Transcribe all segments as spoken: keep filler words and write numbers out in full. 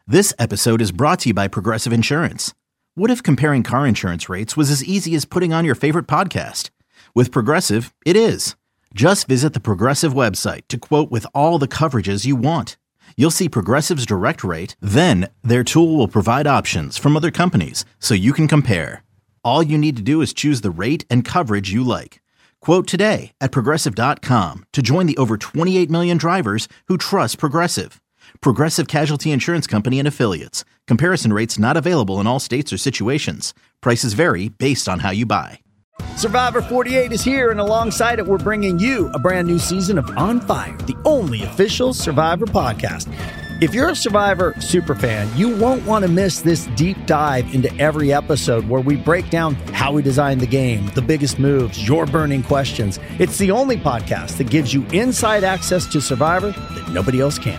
This episode is brought to you by Progressive Insurance. What if comparing car insurance rates was as easy as putting on your favorite podcast? With Progressive, it is. Just visit the Progressive website to quote with all the coverages you want. You'll see Progressive's direct rate, then their tool will provide options from other companies so you can compare. All you need to do is choose the rate and coverage you like. Quote today at Progressive dot com to join the over twenty-eight million drivers who trust Progressive. Progressive Casualty Insurance Company and Affiliates. Comparison rates not available in all states or situations. Prices vary based on how you buy. Survivor forty-eight is here, and alongside it, we're bringing you a brand new season of On Fire, the only official Survivor podcast. If you're a Survivor superfan, you won't want to miss this deep dive into every episode where we break down how we designed the game, the biggest moves, your burning questions. It's the only podcast that gives you inside access to Survivor that nobody else can.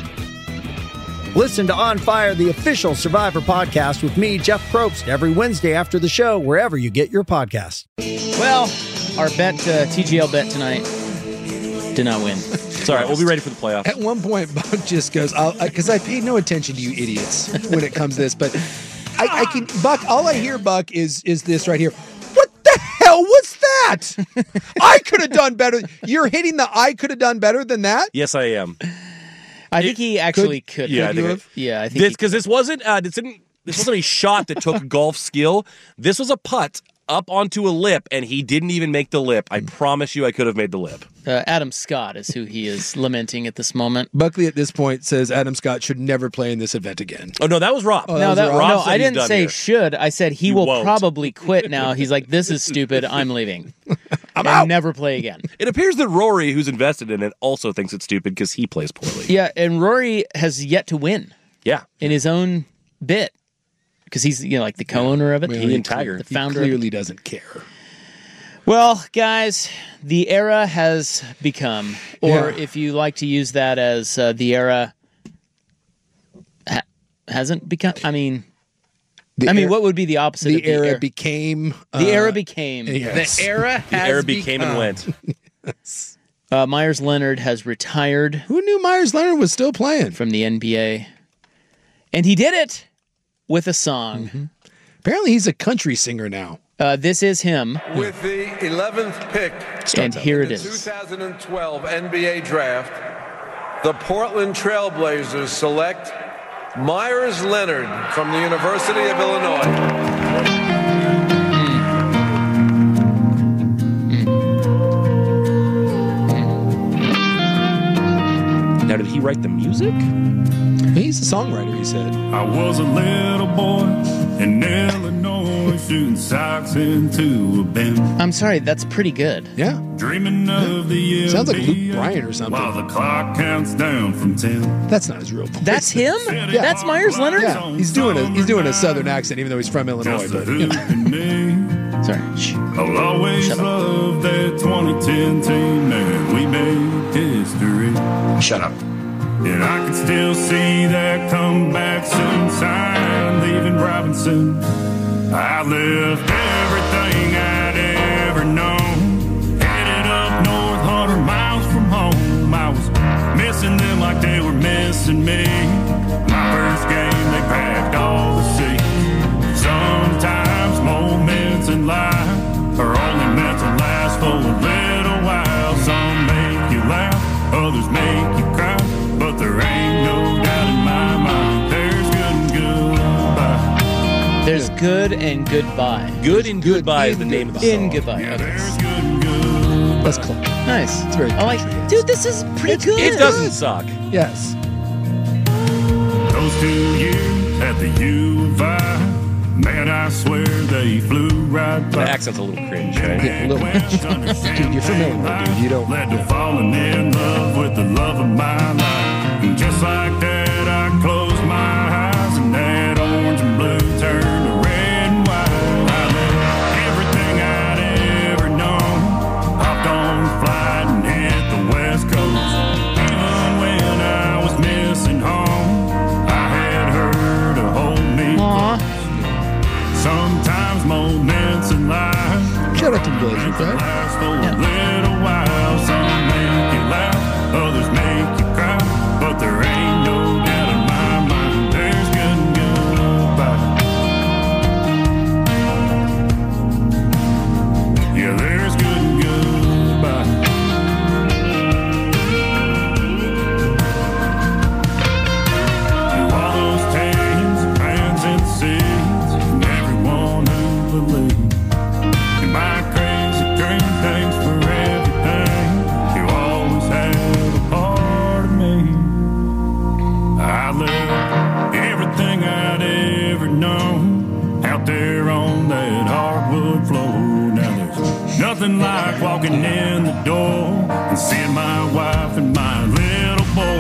Listen to On Fire, the official Survivor podcast with me, Jeff Probst, every Wednesday after the show, wherever you get your podcasts. Well, our bet, uh, T G L bet tonight, did not win. It's all right. We'll be ready for the playoffs. At one point, Buck just goes, because I paid no attention to you idiots when it comes to this, but I, I can, Buck, all I hear, Buck, is is this right here. What the hell was that? I could have done better. You're hitting the I could have done better than that? Yes, I am. I think he actually could. could yeah, could I think have. Yeah, I think this because this wasn't uh, this didn't this wasn't a shot that took golf skill. This was a putt up onto a lip, and he didn't even make the lip. I promise you, I could have made the lip. Uh, Adam Scott is who he is lamenting at this moment. Buckley at this point says Adam Scott should never play in this event again. Oh no, that was Rob. Oh, that no, was that, Rob. no, Rob I didn't say here. should. I said he You will won't. probably quit now. He's like, this is stupid. I'm leaving. I'm and out. never play again. It appears that Rory, who's invested in it, also thinks it's stupid because he plays poorly. Yeah, and Rory has yet to win Yeah, in his own bit because he's you know like the co-owner of it. Well, he and Tiger. the He founder. of it. clearly doesn't care. Well, guys, the era has become, or Yeah. if you like to use that as uh, the era ha- hasn't become. I mean, The I mean, era- what would be the opposite? the of the era era? became uh, the era became. yes. The era has the era became become. and went. Uh, Myers Leonard has retired Who knew Myers Leonard was still playing? from the N B A, and he did it with a song. Mm-hmm. Apparently, he's a country singer now. Uh, this is him, With the eleventh pick and here in it the is. twenty twelve N B A draft, the Portland Trailblazers select Myers Leonard from the University of Illinois. Now, did he write the music? He's a songwriter, he said. I was a little boy in Illinois shooting socks into a bin. I'm sorry, that's pretty good. Yeah. Dreaming of the Sounds like N Luke B A Bryan or something. while the clock counts down from ten. That's not his real voice. That's him. That's Myers Leonard. Yeah, he's doing a he's doing a southern accent, even though he's from Illinois. Just a But you hoop know. and me. Sorry. Shh. I'll always Shut up. love that twenty ten team, and we made history. Shut up. And I can still see that comeback soon sign leaving Robinson. I left everything I'd ever known, headed up north, hundred miles from home. I was missing them like they were missing me. My first game, they packed all the seats. Sometimes moments in life are only meant to last for a little while. Some make you laugh, others make you cry. But there ain't no doubt in my mind, there's good and goodbye. There's good and goodbye. Good and Good Goodbye is in the name of the In song. goodbye. Yeah, Okay. there's good and goodbye. That's clever. Nice. It's very I like, country. dude, this is pretty good. It doesn't suck. Yes. Those two years at the U of I, man, I swear they flew right The by. accent's a little cringe, right? Yeah, a little much. Dude, you're familiar, dude. You don't- Led to falling in love with the love of my life. And just like that, I closed my eyes, and that orange and blue turned to red and white. I left everything I'd ever known, hopped on a flight and hit the West Coast. Even when I was missing home, I had her to hold me Aw. close. Sometimes moments in life Shout out to the Blazers, right? last for a little while. Some make you laugh, others make you cry, but there ain't no nothing like walking in the door and seeing my wife and my little boy.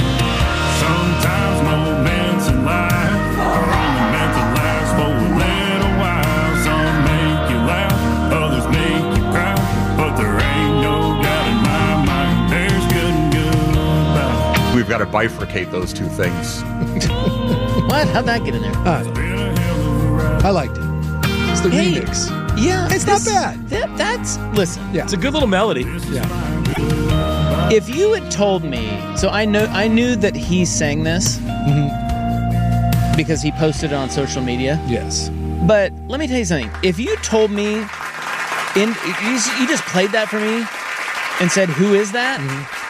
Sometimes moments in life are only meant to last for a little while. Some make you laugh, others make you cry, but there ain't no doubt in my mind there's good and goodbye. We've got to bifurcate those two things. What? How'd that get in there? Uh, I liked it. It's the Hey, remix. Yeah, It's this- not bad. That, that's listen. Yeah. It's a good little melody. Yeah. If you had told me, so I know I knew that he sang this Mm-hmm. because he posted it on social media. Yes. But let me tell you something. If you told me, in you, you just played that for me and said, "Who is that?"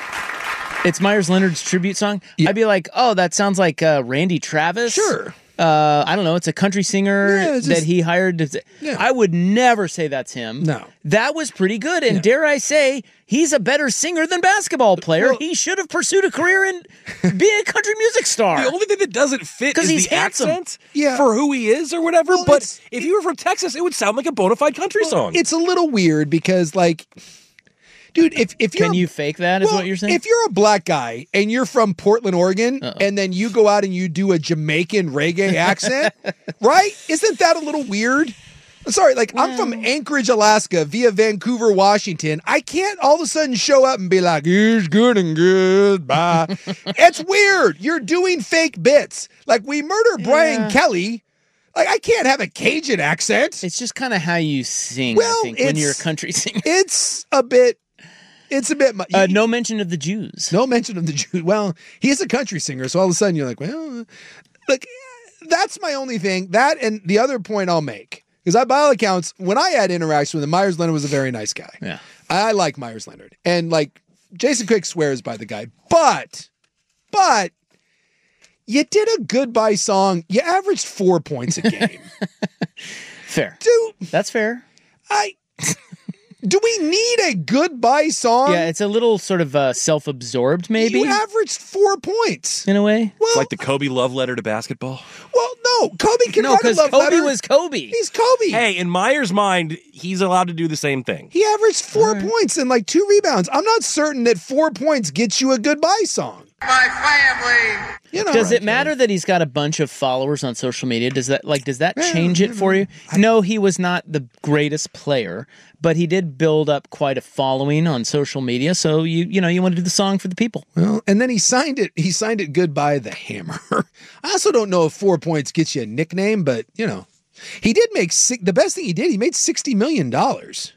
It's Myers Leonard's tribute song. Mm-hmm. Yeah. I'd be like, "Oh, that sounds like uh, Randy Travis." Sure. Uh, I don't know. It's a country singer Yeah, it's that just- he hired. To, Yeah. I would never say that's him. No. That was pretty good. And Yeah. dare I say, he's a better singer than basketball player. Well- he should have pursued a career in being a country music star. The only thing that doesn't fit 'Cause is he's the handsome. accent Yeah. for who he is or whatever. Well, but it's- if you were from Texas, it would sound like a bona fide country song. It's a little weird because, like, dude, if, if you're Can a- you fake that, is well, what you're saying? If you're a black guy and you're from Portland, Oregon, Uh-oh. and then you go out and you do a Jamaican reggae accent, right? Isn't that a little weird? Sorry, like I'm from Anchorage, Alaska, via Vancouver, Washington. I can't all of a sudden show up and be like, "Here's good and good, bye." It's weird. You're doing fake bits. Like we murder Brian Yeah. Kelly. Like I can't have a Cajun accent. It's just kind of how you sing, Well, I think, when it's- you're a country singer. It's a bit. It's a bit. mu- Uh, no mention of the Jews. No mention of the Jew. Well, he is a country singer, so all of a sudden you're like, well, like that's my only thing. That and the other point I'll make because I, by all accounts, when I had interaction with him, Myers Leonard was a very nice guy. Yeah. I like Myers Leonard, and like Jason Quick swears by the guy, but, but you did a goodbye song. You averaged four points a game, Fair. dude. That's fair. I. Do we need a goodbye song? Yeah, it's a little sort of uh, self-absorbed, maybe, You averaged four points. in a way. Well, It's like the Kobe love letter to basketball. well, no. Kobe can No, write a because love Kobe letter. was Kobe. He's Kobe. Hey, in Meyer's mind, he's allowed to do the same thing. He averaged four points and like two rebounds. I'm not certain that four points gets you a goodbye song. My family. You know, Does right, it matter Kelly. that he's got a bunch of followers on social media? Does that like does that Yeah, change it I for don't you? No, he was not the greatest player, but he did build up quite a following on social media. So you you know you want to do the song for the people. Well, and then he signed it. He signed it goodbye the Hammer. I also don't know if four points gets you a nickname, but you know, he did make six, the best thing he did. He made sixty million dollars.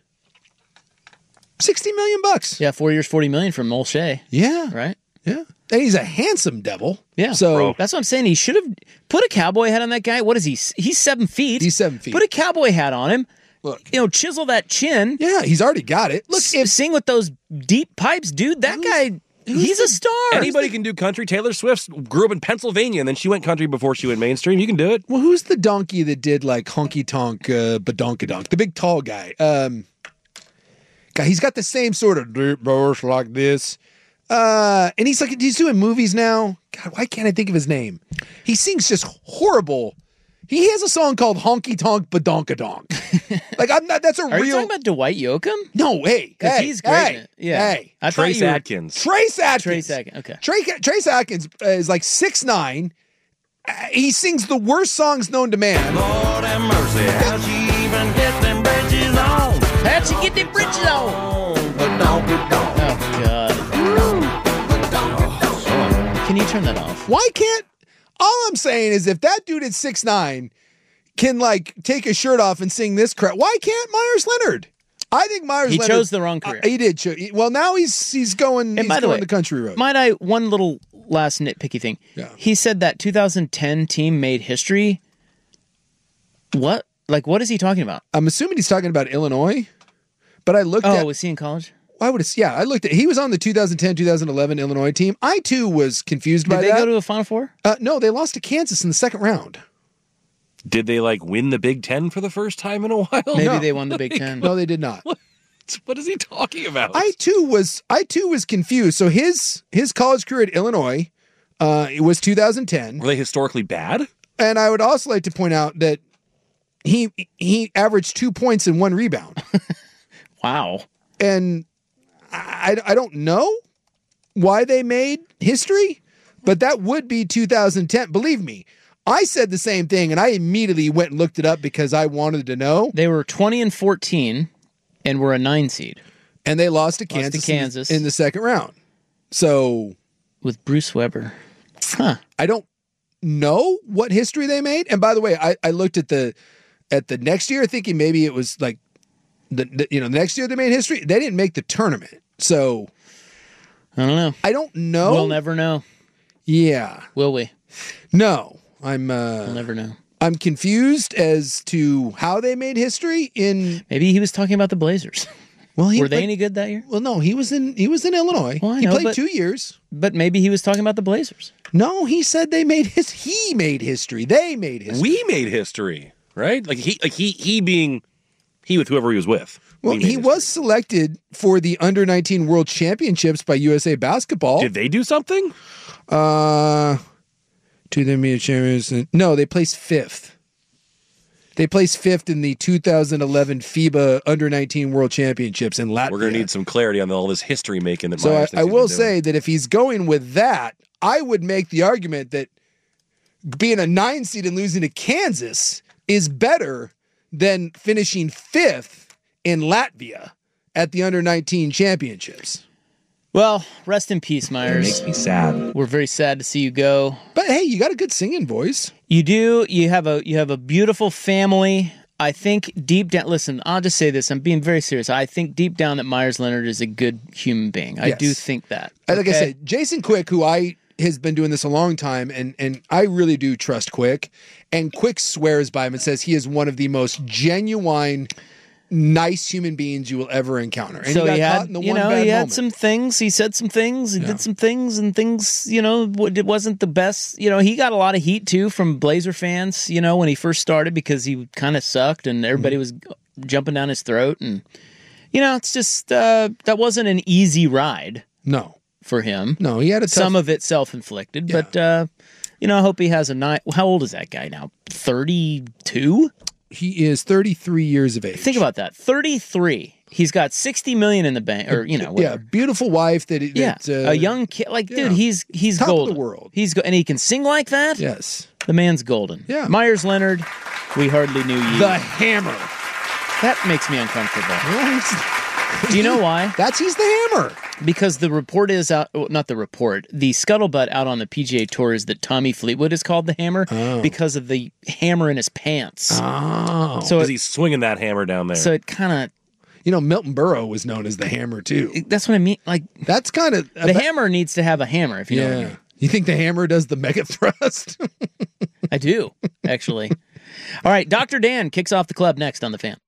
Sixty million bucks. Yeah, four years, forty million from Molshay, Yeah. right? Yeah. And he's a handsome devil. Yeah. So That's what I'm saying. He should have put a cowboy hat on that guy. What is he? He's seven feet. He's seven feet. Put a cowboy hat on him. Look. You know, chisel that chin. yeah, he's already got it. Look, S- if sing with those deep pipes, dude. That guy, he's a star. Anybody can do country. Taylor Swift grew up in Pennsylvania, and then she went country before she went mainstream. You can do it. well, who's the donkey that did like honky tonk, uh, badonkadonk? The big tall guy. Um, guy, he's got the same sort of deep voice like this. Uh, and he's like, he's doing movies now. God, why can't I think of his name? He sings just horrible. He has a song called Honky Tonk Badonkadonk. Like, I'm not, that's a Are you real. talking about Dwight Yoakam? no, hey. 'Cause hey, he's great in Hey, it. Yeah. Hey. I thought Trace you were- Adkins. Trace Atkins. Trace Adkins, okay. Trace, Trace Atkins uh, is like six nine. Uh, he sings the worst songs known to man. Lord have mercy, how'd she even get them bridges on? How'd you get the bridges on? Oh, God. Can you turn that off? Why can't? All I'm saying is, if that dude at six nine can like take his shirt off and sing this crap, why can't Myers Leonard? I think Myers He Leonard chose the wrong career. Uh, he did. Cho- well, now he's he's going. And he's by the going way, the country road. Might I, one little last nitpicky thing. Yeah. He said that two thousand ten team made history. What? Like, what is he talking about? I'm assuming he's talking about Illinois. But I looked Oh, at. was he in college? Why would it? Yeah, I looked at. He was on the two thousand ten two thousand eleven Illinois team. I too was confused Did by they that. go to a Final Four? uh, no, they lost to Kansas in the second round. Did they like win the Big Ten for the first time in a while? Maybe No. they won the Big Ten. No, they did not. What is he talking about? I too was I too was confused. So his his college career at Illinois, uh, it was two thousand ten, Were they historically bad? and I would also like to point out that he he averaged two points and one rebound. Wow. And I, I don't know why they made history, but that would be two thousand ten. Believe me, I said the same thing, and I immediately went and looked it up because I wanted to know. They were twenty and fourteen and were a nine seed. And they lost to Lost Kansas, to Kansas. In, the, in the second round. So with Bruce Weber. Huh. I don't know what history they made. And by the way, I, I looked at the at the next year thinking maybe it was like the, the you know, the next year they made history. They didn't make the tournament. So I don't know. I don't know. We'll never know. Yeah. Will we? No. I'm uh We'll never know. I'm confused as to how they made history in Maybe he was talking about the Blazers. Well, he, were they but, any good that year? Well, no, he was in he was in Illinois. Well, I he know, played but- two years. But maybe he was talking about the Blazers. No, he said they made his he made history. They made history. We made history, right? Like he, like he, he being he with whoever he was with. Well, We made he history. was selected for the under nineteen World Championships by U S A Basketball. Did they do something? Uh, to them be a champions. No, they placed fifth. They placed fifth in the two thousand eleven FIBA under nineteen World Championships in Latvia. We're going to need some clarity on all this history making that So Myers I, thinks I he's will been doing. say that if he's going with that, I would make the argument that being a nine seed and losing to Kansas is better than finishing fifth in Latvia at the under nineteen championships. Well, rest in peace, Myers. It makes me sad. We're very sad to see you go. But hey, you got a good singing voice. You do. You have a you have a beautiful family. I think deep down. Listen, I'll just say this. I'm being very serious. I think deep down that Myers Leonard is a good human being. I Yes. do think that. Like I Okay? said, Jason Quick, who I has been doing this a long time, and and I really do trust Quick. And Quick swears by him and says he is one of the most genuine, nice human beings you will ever encounter. And so he got he caught had, in the you one know, bad he had moment. some things. He said some things. He did some things, and things, you know, w- it wasn't the best. You know, he got a lot of heat too from Blazer fans. You know, when he first started because he kind of sucked, and everybody was jumping down his throat. And you know, it's just uh, that wasn't an easy ride No, for him. no, he had a tough, Some of it self-inflicted, Yeah. but uh, you know, I hope he has a night. How old is that guy now? thirty-two? He is thirty-three years of age. Think about that. thirty-three. He's got sixty million in the bank, or you know, yeah, whatever. beautiful wife that, Yeah, that uh, a young kid. Like, yeah. dude, he's he's Top of the golden. world. He's go- and he can sing like that. Yes, The man's golden. Yeah. Myers Leonard, we hardly knew you. the hammer. That makes me uncomfortable. Do you know why? That's he's the hammer. Because the report is out, well, not the report, the scuttlebutt out on the P G A Tour is that Tommy Fleetwood is called the hammer because of the hammer in his pants. Oh, so Because it, he's swinging that hammer down there. so it kind you know Milton Berle was known as the hammer too. of, that's what I mean. Like, That's kind of the hammer needs to have a hammer, if you know what I Yeah, mean. you think the hammer does the mega thrust? I do, actually. All right, Doctor Dan kicks off the club next on The Fan.